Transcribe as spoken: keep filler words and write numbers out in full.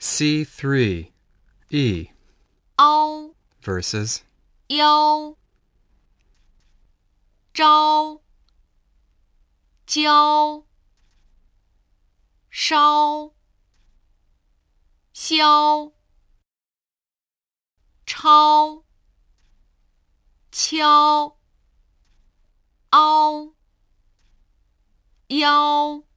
C three E 凹 versus 腰招交烧消抄敲凹腰